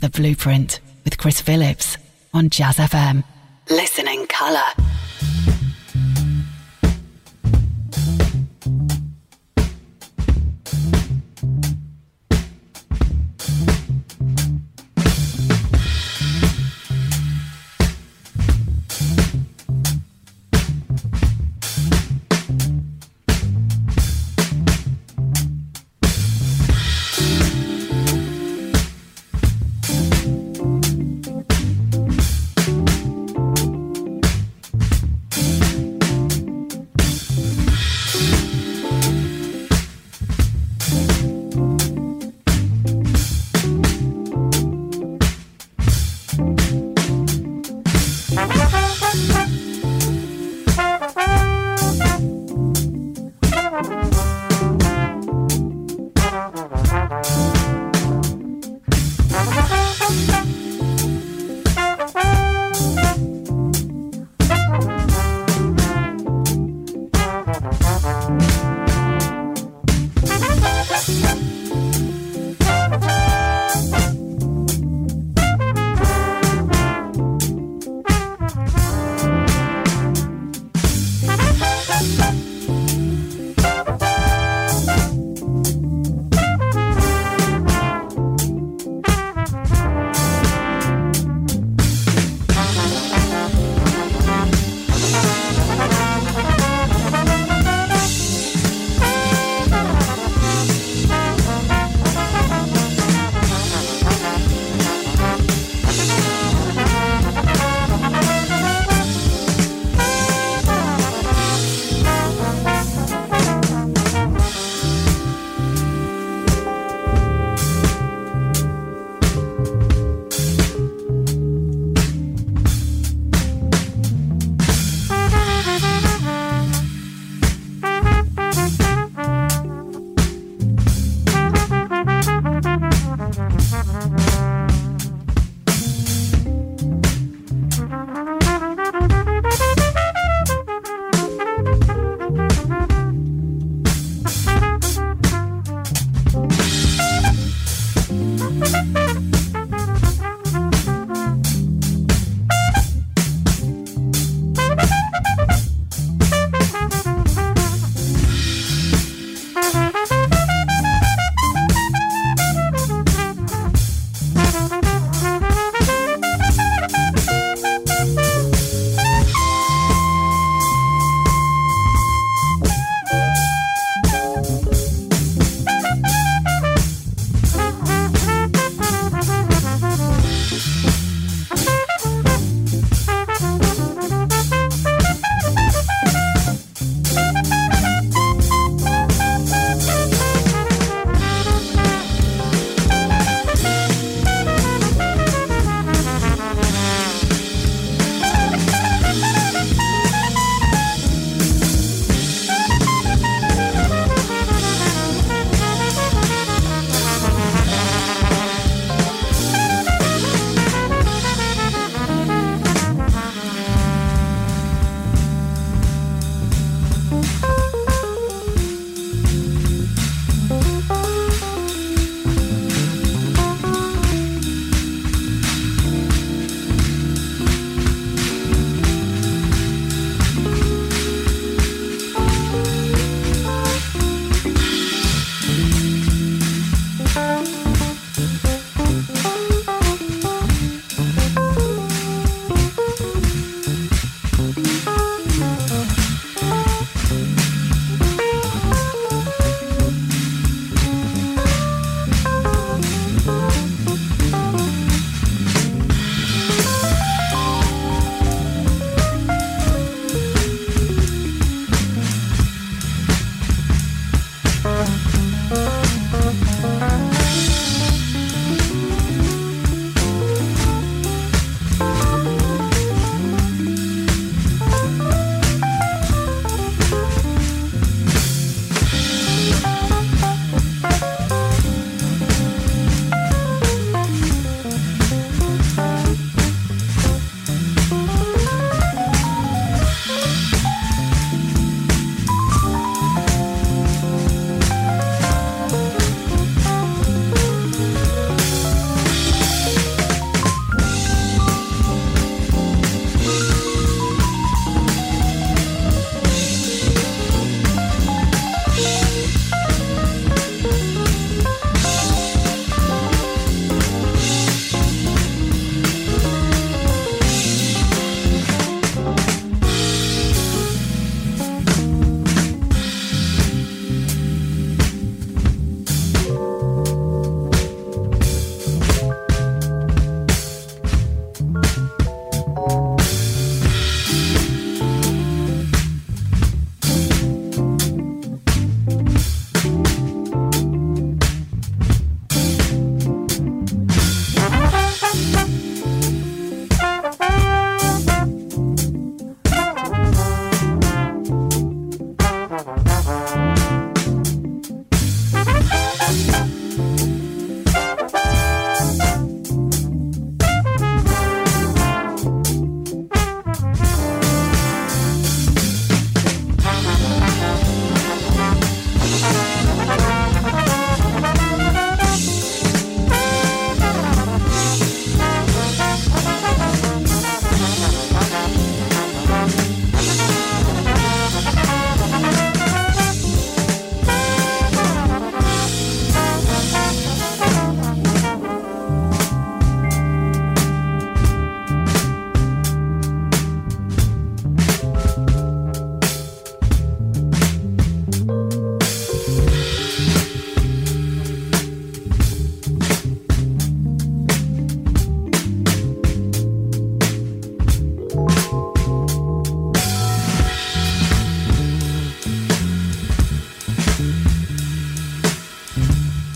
The Blueprint with Chris Phillips on Jazz FM. Listen in colour.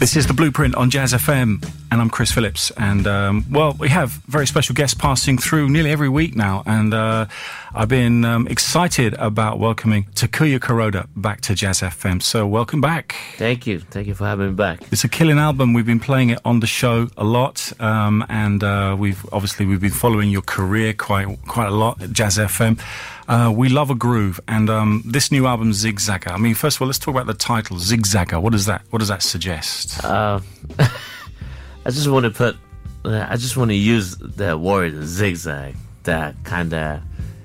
This is The Blueprint on Jazz FM, and I'm Chris Phillips. And, we have very special guests passing through nearly every week now, and I've been excited about welcoming Takuya Kuroda back to Jazz FM. So welcome back. Thank you for having me back. It's a killing album. We've been playing it on the show a lot, and we've been following your career quite a lot at Jazz FM. We love a groove, and this new album, Zigzagger. I mean, first of all, let's talk about the title, Zigzagger. What does that suggest? I just want to use that word, zigzag. That kind of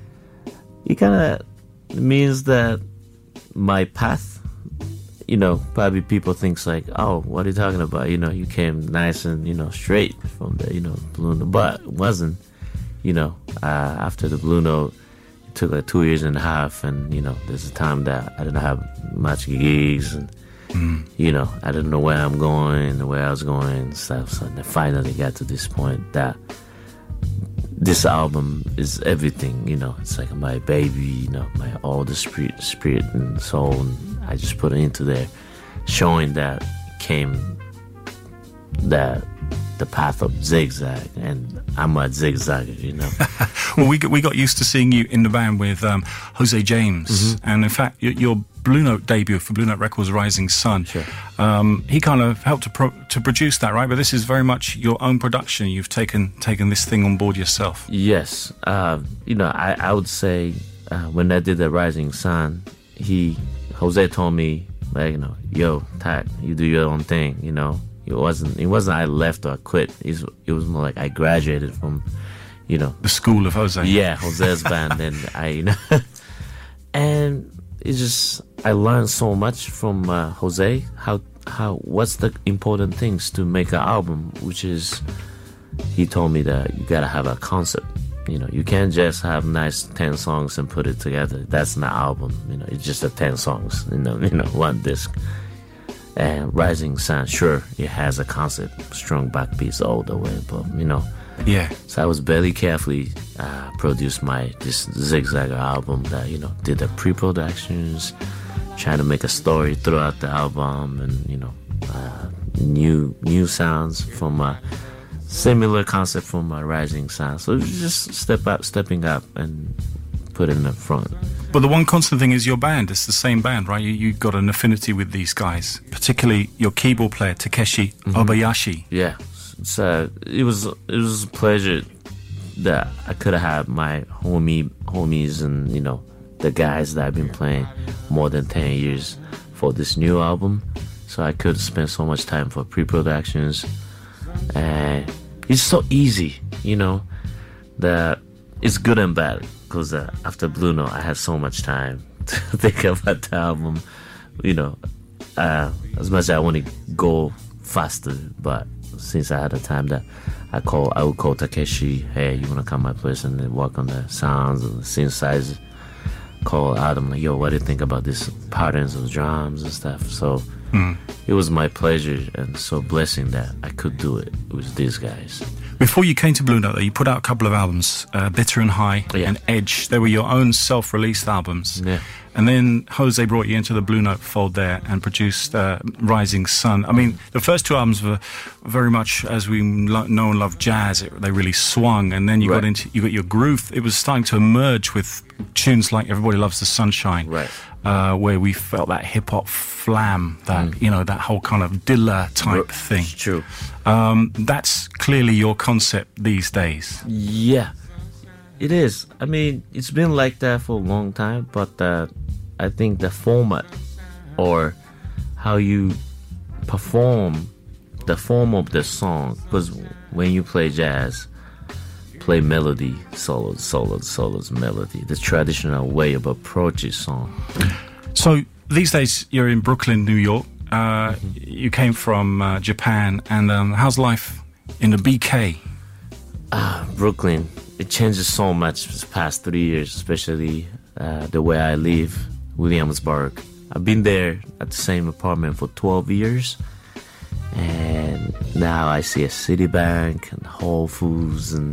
means that my path. Probably people thinks like, oh, what are you talking about? You came nice and straight from the Blue Note, but it wasn't. After the Blue Note. It took like 2.5 years, and there's a time that I didn't have much gigs, and I didn't know where I'm going, where I was going, and stuff. So I finally got to this point that this album is everything. It's like my baby, all the spirit and soul, and I just put it into there, showing that the path of zigzag, and I'm a zigzagger, Well, we got used to seeing you in the band with Jose James, and in fact, your Blue Note debut for Blue Note Records, Rising Sun. Sure. He kind of helped to produce that, right? But this is very much your own production. You've taken this thing on board yourself. Yes. I would say when I did the Rising Sun, Jose told me, like, yo, Tak, you do your own thing, It wasn't I left or quit. It was more like I graduated from, the school of Jose. Yeah, Jose's band, and and it's just I learned so much from Jose. What's the important things to make an album? Which is, he told me that you gotta have a concept. You can't just have nice 10 songs and put it together. That's not an album. It's just 10 songs. One disc. And Rising Sun, sure, it has a concept, strong backbeats all the way, but Yeah. So I was very carefully produced this Zigzagger album that did the pre-productions, trying to make a story throughout the album, and new sounds from a similar concept from my Rising Sun. So it was just stepping up and put it in the front. But the one constant thing is your band. It's the same band, right? You got an affinity with these guys, particularly your keyboard player, Takeshi Obayashi. Yeah. So it was a pleasure that I could have had my homies and, the guys that I've been playing more than 10 years for this new album. So I could spend so much time for pre-productions. And it's so easy, that it's good and bad. Because after Blue Note, I had so much time to think about the album. As much as I want to go faster, but since I had the time that I would call Takeshi, hey, you want to come to my place and then work on the sounds and the synthesizer? Call Adam, like, yo, what do you think about these patterns of drums and stuff? So it was my pleasure and so blessing that I could do it with these guys. Before you came to Blue Note, you put out a couple of albums, Bitter and High and Edge. They were your own self-released albums. Yeah. And then Jose brought you into the Blue Note fold there and produced Rising Sun. I mean, the first two albums were very much, as we know and love jazz, they really swung. And then you got your groove. It was starting to emerge with tunes like Everybody Loves the Sunshine, where we felt that hip-hop flam, that, that whole kind of Dilla type thing. It's true. That's clearly your concept these days. Yeah, it is. I mean, it's been like that for a long time, but I think the format or how you perform the form of the song, because when you play jazz, play melody, solos, melody, the traditional way of approaching song. So these days you're in Brooklyn, New York. You came from Japan, and how's life in the BK? Brooklyn, it changes so much this past 3 years, especially the way I live, Williamsburg. I've been there at the same apartment for 12 years, and now I see a Citibank and Whole Foods and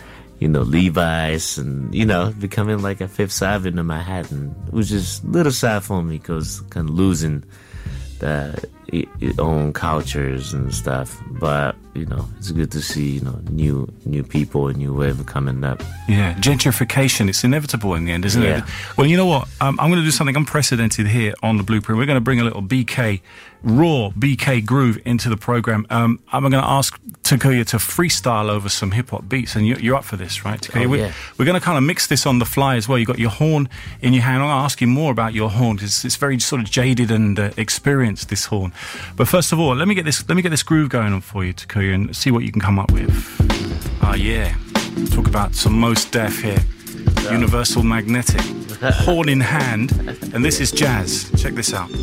Levi's and becoming like a Fifth Avenue in Manhattan, which is a little sad for me because kind of losing the own cultures and stuff. But it's good to see new people, a new wave coming up. Yeah, gentrification, it's inevitable in the end, isn't it? Well, you know what? I'm going to do something unprecedented here on the Blueprint. We're going to bring a little raw BK groove into the program. I'm going to ask Takuya to freestyle over some hip-hop beats, and you're up for this, right, Takuya? We're going to kind of mix this on the fly as well. You've got your horn in your hand. I'm going to ask you more about your horn, because it's very sort of jaded and experienced, this horn. But first of all, let me get this groove going on for you, Takuya, and see what you can come up with. Talk about some Mos Def here. Universal Magnetic, horn in hand, and this is jazz. Check this out.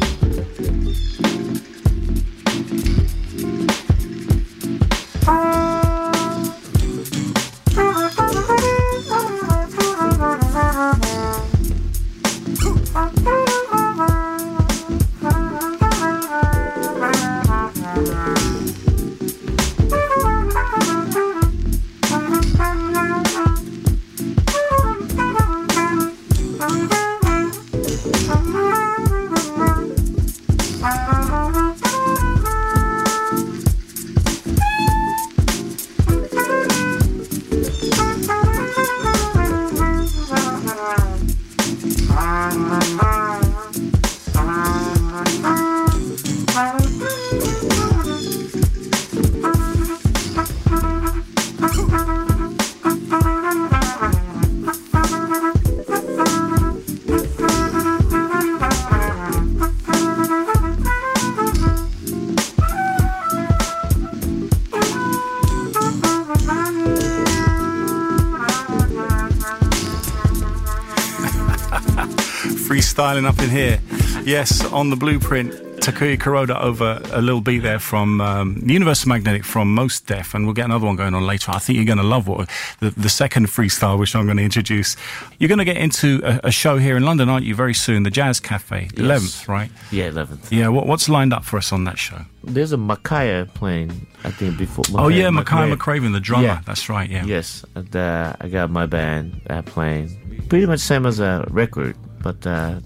Freestyling up in here. Yes, on the Blueprint, Takuya Kuroda over a little beat there from Universal Magnetic from Mos Def, and we'll get another one going on later. I think you're going to love the second freestyle, which I'm going to introduce. You're going to get into a show here in London, aren't you, very soon? The Jazz Cafe, 11th, right? Yeah, 11th. Yeah, what's lined up for us on that show? There's a Makaya playing, I think, before. Makaya McCraven, the drummer. Yeah. That's right, yeah. Yes, and, I got my band playing. Pretty much same as a record, but I'm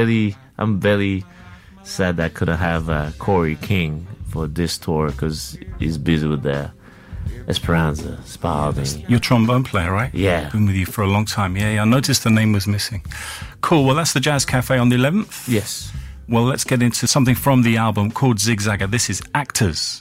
very sad that I couldn't have Corey King for this tour because he's busy with the Esperanza, Spalding. Your trombone player, right? Yeah. Been with you for a long time. Yeah, I noticed the name was missing. Cool, well, that's the Jazz Cafe on the 11th? Yes. Well, let's get into something from the album called Zigzagger. This is Actors.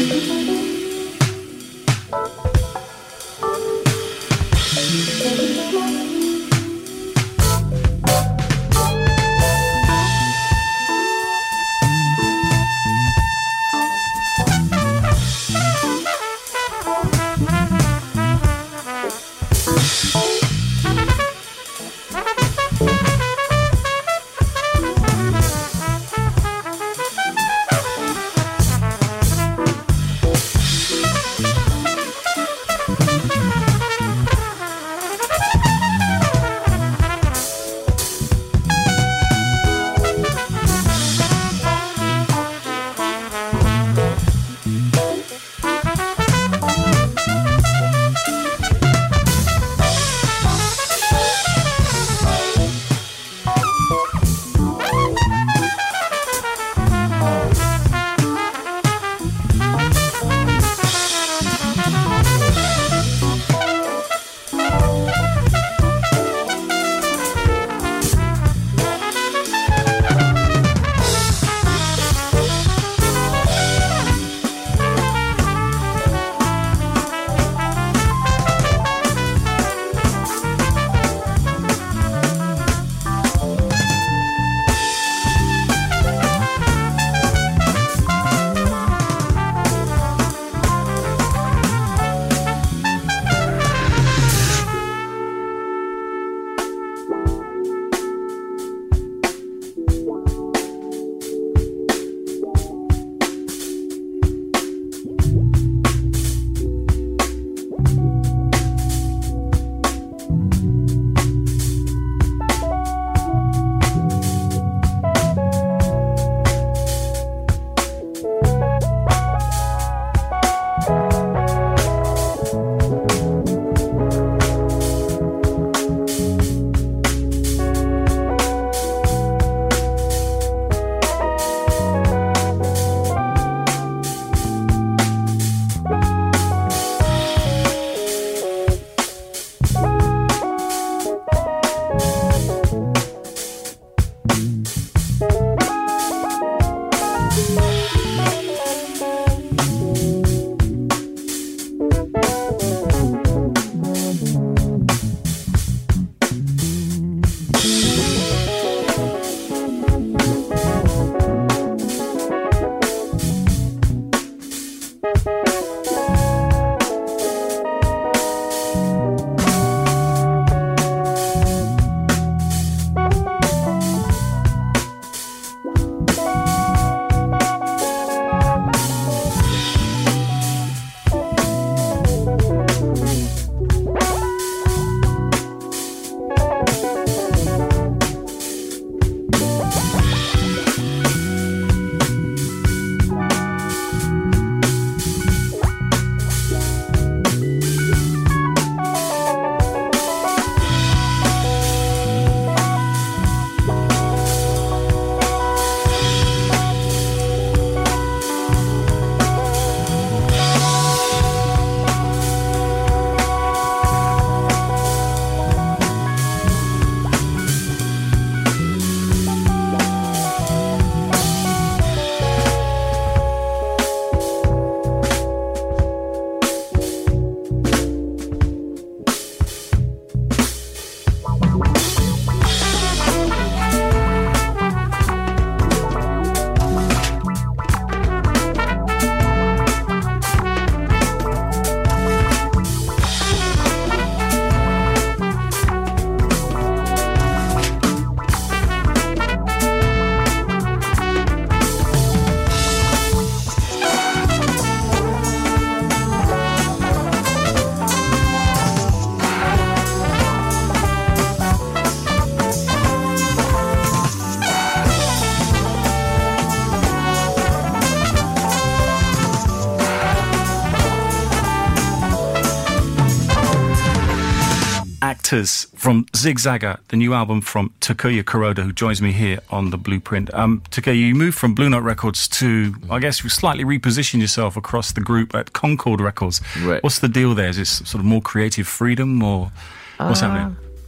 Actors from Zigzagger, the new album from Takuya Kuroda, who joins me here on the Blueprint. Takuya, you moved from Blue Note Records to, I guess, you slightly repositioned yourself across the group at Concord Records. Right. What's the deal there? Is it sort of more creative freedom, or what's happening?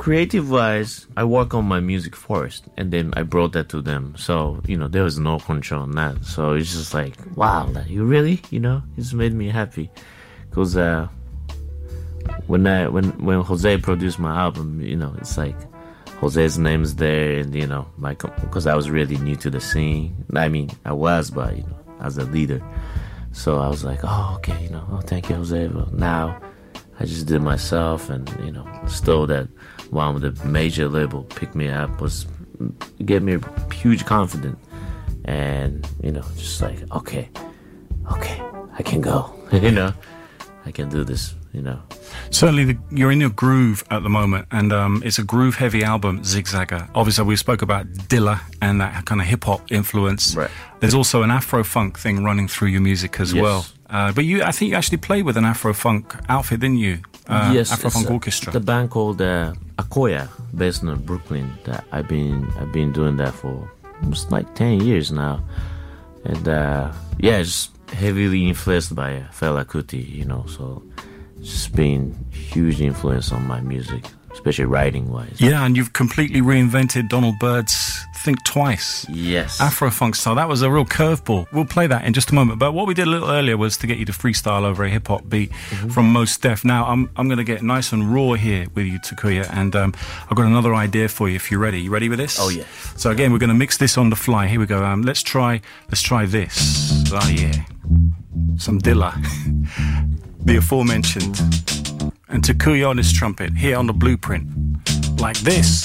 creative wise, I work on my music first, and then I brought that to them. So there was no control on that. So it's just like, wow, like, you really, it's made me happy, because when Jose produced my album, it's like Jose's name's there, and because I was really new to the scene. I mean, I was, but as a leader. So I was like, oh, okay, thank you, Jose. But now I just did myself, and still that one of the major label picked me up, gave me a huge confidence, and just like, okay, I can go, I can do this, Certainly, you're in your groove at the moment, and it's a groove-heavy album, Zigzagger. Obviously, we spoke about Dilla and that kind of hip-hop influence. Right. There's also an Afro-funk thing running through your music as well. But I think you actually played with an Afro-funk outfit, didn't you? Yes, Afro-funk orchestra. The band called Akoya, based in Brooklyn. That I've been doing that for almost like 10 years now, and just heavily influenced by Fela Kuti. So just been huge influence on my music, especially writing wise. Yeah, and you've completely reinvented Donald Byrd's Think Twice. Yes. Afro-funk style. That was a real curveball. We'll play that in just a moment. But what we did a little earlier was to get you to freestyle over a hip-hop beat from Mos Def. Now, I'm going to get nice and raw here with you, Takuya, and I've got another idea for you if you're ready. You ready with this? Oh, yeah. So again, we're going to mix this on the fly. Here we go. Let's try this. Oh, yeah. Some Dilla. The aforementioned. And Takuya on his trumpet, here on the Blueprint. Like this.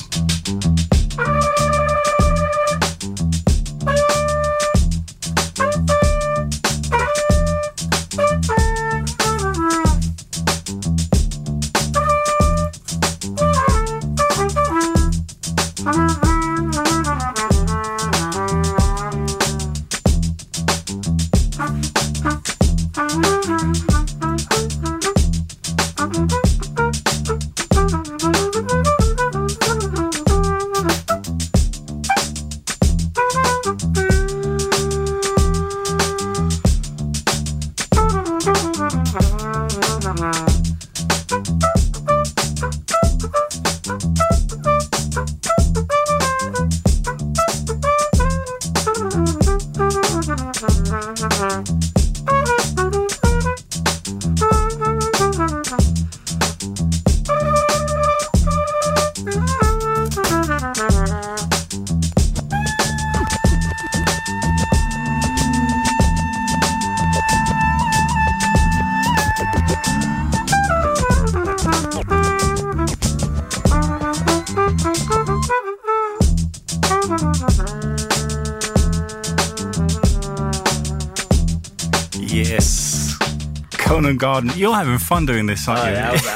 Yes. Conan Garden. You're having fun doing this, aren't you?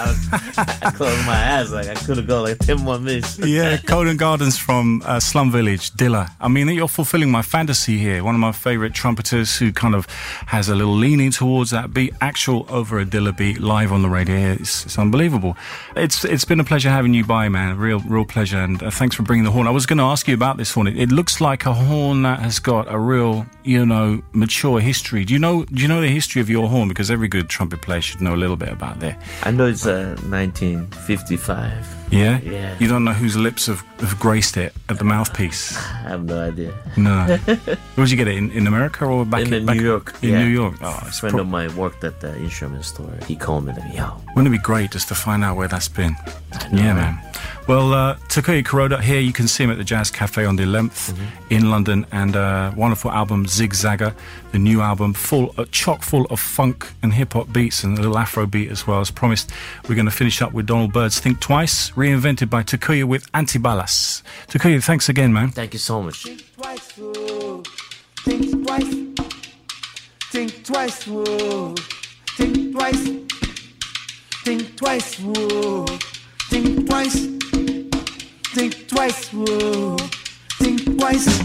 I closed my eyes like I could have gone like 10 more minutes. Yeah, Conan Gardens from Slum Village, Dilla. I mean, you're fulfilling my fantasy here. One of my favourite trumpeters who kind of has a little leaning towards that beat, actual over a Dilla beat, live on the radio. It's unbelievable. It's been a pleasure having you by, man. Real pleasure, and thanks for bringing the horn. I was going to ask you about this horn. It looks like a horn that has got a real, mature history. Do you know the history of your horn? Because every good trumpet player should know a little bit about that. I know it's 1955. Yeah? Yeah. You don't know whose lips have graced it at the mouthpiece? I have no idea. No. Where did you get it? In America or back in New York? In New York. Oh, a friend of mine worked at the instrument store. He called me like, yo. Wouldn't it be great just to find out where that's been? Know, yeah, man. Well, Takuya Kuroda here, you can see him at the Jazz Cafe on the 11th in London, and wonderful album Zigzagger, the new album, chock full of funk and hip-hop beats and a little Afro beat as well. As promised, we're going to finish up with Donald Byrd's Think Twice, reinvented by Takuya with Antibalas. Takuya, thanks again, man. Thank you so much. Think twice, whoa. Think twice. Think twice, whoa. Think twice. Think twice, whoa. Think twice. Think twice, whoa. Think twice.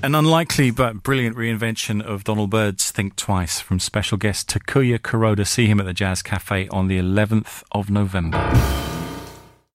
An unlikely but brilliant reinvention of Donald Byrd's Think Twice from special guest Takuya Kuroda. See him at the Jazz Cafe on the 11th of November.